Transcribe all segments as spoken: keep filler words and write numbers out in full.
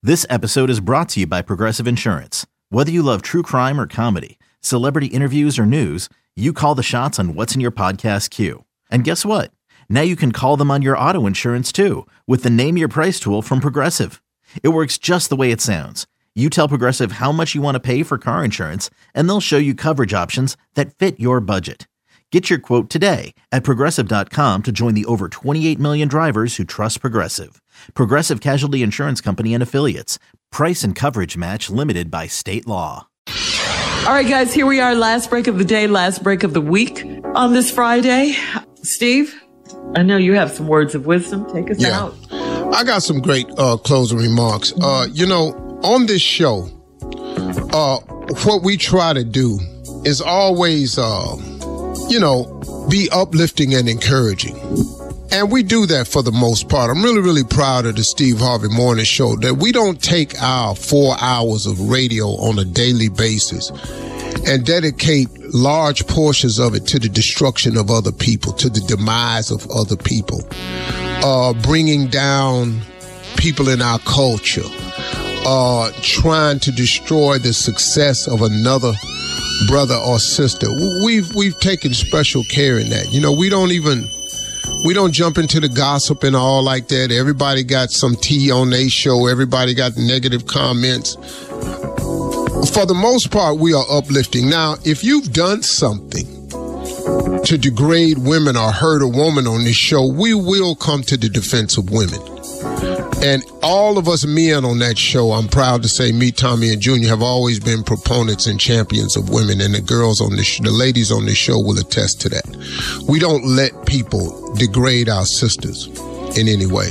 This episode is brought to you by Progressive Insurance. Whether you love true crime or comedy, celebrity interviews or news, you call the shots on what's in your podcast queue. And guess what? Now you can call them on your auto insurance too with the Name Your Price tool from Progressive. It works just the way it sounds. You tell Progressive how much you want to pay for car insurance, and they'll show you coverage options that fit your budget. Get your quote today at Progressive dot com to join the over twenty-eight million drivers who trust Progressive. Progressive Casualty Insurance Company and Affiliates. Price and coverage match limited by state law. All right, guys, here we are. Last break of the day, last break of the week on this Friday. Steve, I know you have some words of wisdom. Take us yeah. out. I got some great uh, closing remarks. Uh, you know, on this show, uh, what we try to do is always, uh, you know, be uplifting and encouraging. And we do that for the most part. I'm really, really proud of the Steve Harvey Morning Show that we don't take our four hours of radio on a daily basis and dedicate large portions of it to the destruction of other people, to the demise of other people, uh, bringing down people in our culture, uh, trying to destroy the success of another brother or sister. We've, we've taken special care in that. You know, we don't even... We don't jump into the gossip and all like that. Everybody got some tea on their show. Everybody got negative comments. For the most part, we are uplifting. Now, if you've done something to degrade women or hurt a woman on this show, we will come to the defense of women. And all of us men on that show, I'm proud to say, me, Tommy, and Junior have always been proponents and champions of women. And the girls on this, the ladies on this show will attest to that. We don't let people degrade our sisters in any way.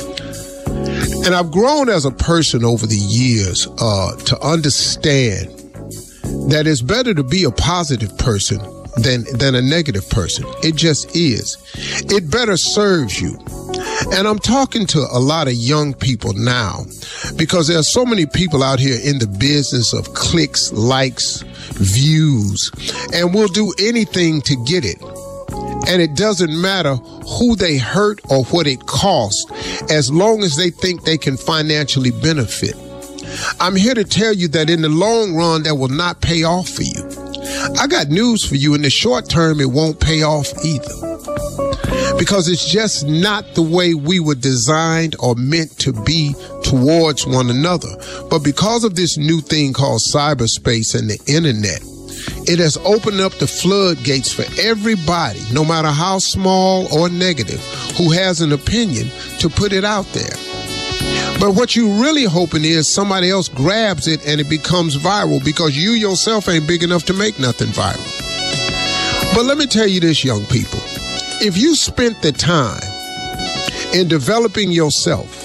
And I've grown as a person over the years uh, to understand that it's better to be a positive person than than a negative person. It just is. It better serves you. And I'm talking to a lot of young people now because there are so many people out here in the business of clicks, likes, views, and will do anything to get it. And it doesn't matter who they hurt or what it costs, as long as they think they can financially benefit. I'm here to tell you that in the long run, that will not pay off for you. I got news for you. In the short term, it won't pay off either. Because it's just not the way we were designed or meant to be towards one another. But because of this new thing called cyberspace and the internet, it has opened up the floodgates for everybody, no matter how small or negative, who has an opinion to put it out there. But what you're really hoping is somebody else grabs it and it becomes viral because you yourself ain't big enough to make nothing viral. But let me tell you this, young people. If you spent the time in developing yourself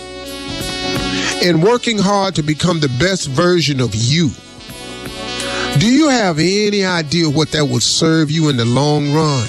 and working hard to become the best version of you, do you have any idea what that would serve you in the long run?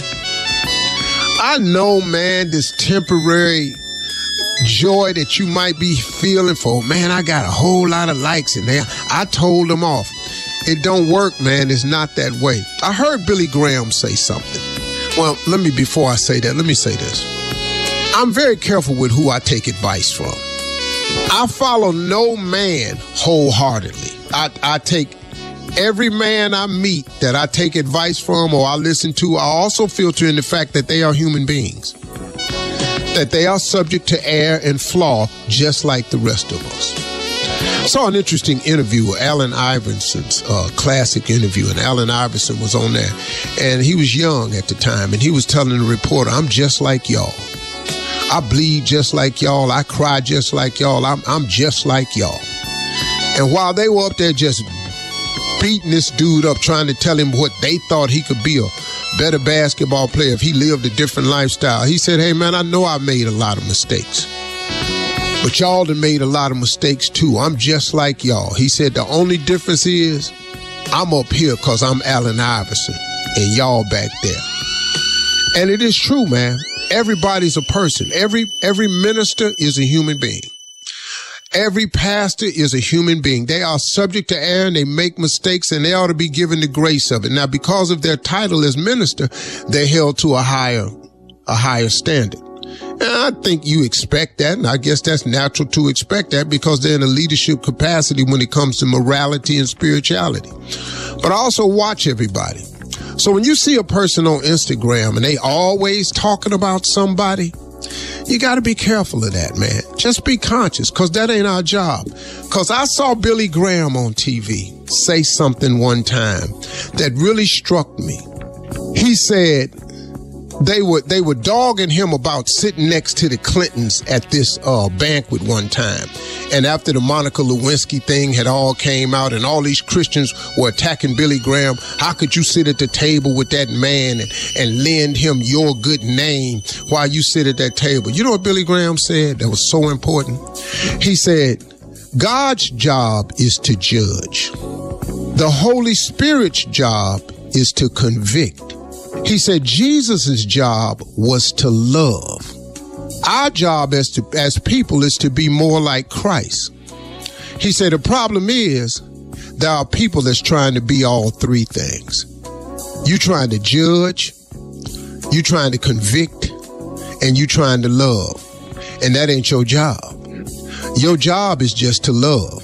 I know, man, this temporary joy that you might be feeling for, man, I got a whole lot of likes in there. I told them off. It don't work, man. It's not that way. I heard Billy Graham say something. Well, let me, before I say that, let me say this. I'm very careful with who I take advice from. I follow no man wholeheartedly. I, I take every man I meet that I take advice from or I listen to, I also filter in the fact that they are human beings. That they are subject to error and flaw just like the rest of us. I saw an interesting interview with Allen Iverson's uh, classic interview, and Allen Iverson was on there, and he was young at the time, and he was telling the reporter, I'm just like y'all. I bleed just like y'all. I cry just like y'all. I'm, I'm just like y'all. And while they were up there just beating this dude up, trying to tell him what they thought he could be a better basketball player if he lived a different lifestyle, he said, hey, man, I know I made a lot of mistakes. But y'all done made a lot of mistakes too. I'm just like y'all. He said the only difference is I'm up here because I'm Allen Iverson and y'all back there. And it is true, man. Everybody's a person. Every every minister is a human being. Every pastor is a human being. They are subject to error and they make mistakes and they ought to be given the grace of it. Now, because of their title as minister, they're held to a higher, a higher standard. And I think you expect that, and I guess that's natural to expect that because they're in a leadership capacity when it comes to morality and spirituality. But I also watch everybody. So when you see a person on Instagram and they always talking about somebody, you got to be careful of that, man. Just be conscious, because that ain't our job. Because I saw Billy Graham on T V say something one time that really struck me. He said they were they were dogging him about sitting next to the Clintons at this uh, banquet one time. And after the Monica Lewinsky thing had all came out and all these Christians were attacking Billy Graham, how could you sit at the table with that man and, and lend him your good name while you sit at that table? You know what Billy Graham said that was so important? He said, God's job is to judge. The Holy Spirit's job is to convict. He said Jesus' job was to love. Our job as to, as people is to be more like Christ. He said the problem is there are people that's trying to be all three things. You trying to judge, you trying to convict, and you trying to love. And that ain't your job. Your job is just to love.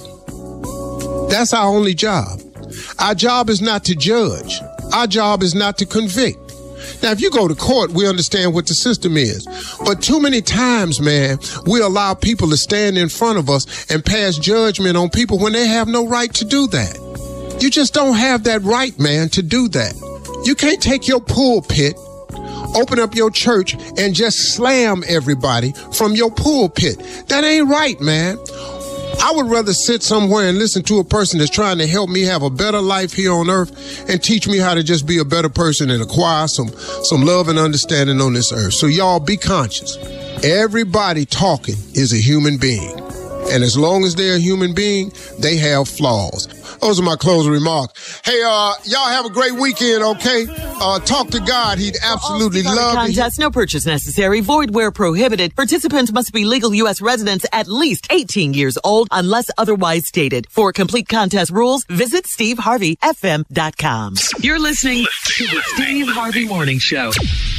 That's our only job. Our job is not to judge. Our job is not to convict. Now, if you go to court, we understand what the system is. But too many times, man, we allow people to stand in front of us and pass judgment on people when they have no right to do that. You just don't have that right, man, to do that. You can't take your pulpit, open up your church, and just slam everybody from your pulpit. That ain't right, man. I would rather sit somewhere and listen to a person that's trying to help me have a better life here on earth and teach me how to just be a better person and acquire some, some love and understanding on this earth. So y'all be conscious. Everybody talking is a human being. And as long as they're a human being, they have flaws. Those are my closing remarks. Hey, uh, y'all have a great weekend, okay? Uh, talk to God. He'd absolutely love it. Contest, no purchase necessary. Void where prohibited. Participants must be legal U S residents at least eighteen years old unless otherwise stated. For complete contest rules, visit steve harvey f m dot com. You're listening to the Steve Harvey Morning Show.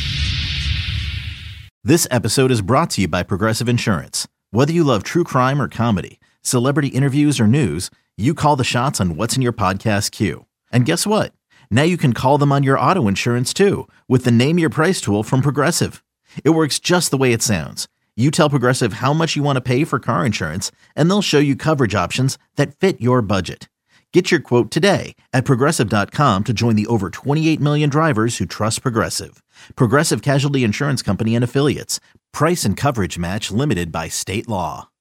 This episode is brought to you by Progressive Insurance. Whether you love true crime or comedy, celebrity interviews or news, you call the shots on what's in your podcast queue. And guess what? Now you can call them on your auto insurance too with the Name Your Price tool from Progressive. It works just the way it sounds. You tell Progressive how much you want to pay for car insurance, and they'll show you coverage options that fit your budget. Get your quote today at Progressive dot com to join the over twenty-eight million drivers who trust Progressive. Progressive Casualty Insurance Company and Affiliates. Price and coverage match limited by state law.